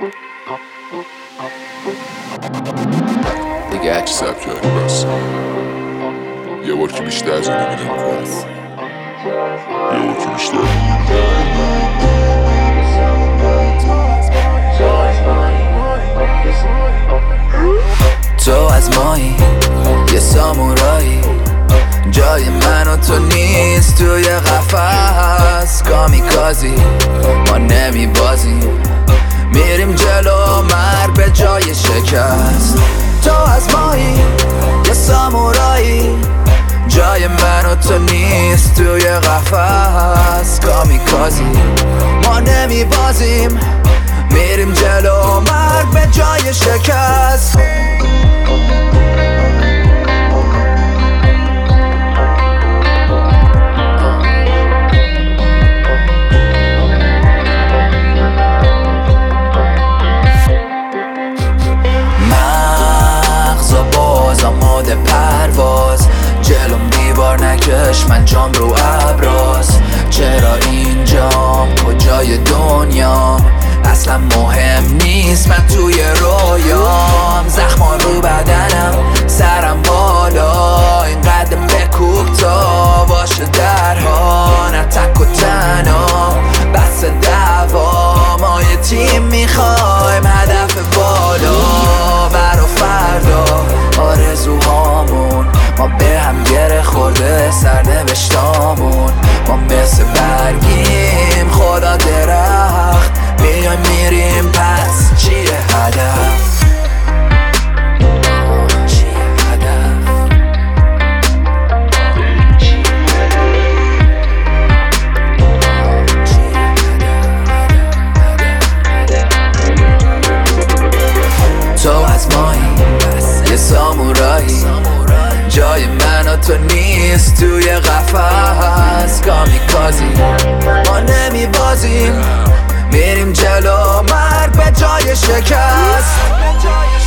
دیگه هرچی سبک کردی بس یه بار که بیشتر زندگی نمی‌کنم، یه بار که بیشتر تو از مایی یه سامورایی، جای من و تو نیست توی قفس. کامیکازی ما نمیبازیم، میریم جلو مرگ به جای شکست. تو از مایی یه سامورایی، جای من و تو نیست توی قفس. کامیکازی ما نمیبازیم، میریم جلو مرگ به جای شکست. مغزا باز آماده پرواز، جلوم دیوار نکش من جام رو ابراز. چرا اینجام کجای دنیام اصلا مهم نیست، من توی رویام. زخما رو بدنم سرم بالا، اینقدر بکوب تا باشه درها. نه تک و تنها بس دعوا، ما یه تیم میخوایم هدف بالا. برا فردا آرزوهامون، ما به هم گره خورده سرنوشتامون. ما مثل برگیم خدا درخت، میایم میریم پس چیه هدف؟ تو از مایی یه سامورایی، جای من و تو نیست توی قفس. کامیکازی ما نمیبازیم، میریم جلو مرگ به جای شکست.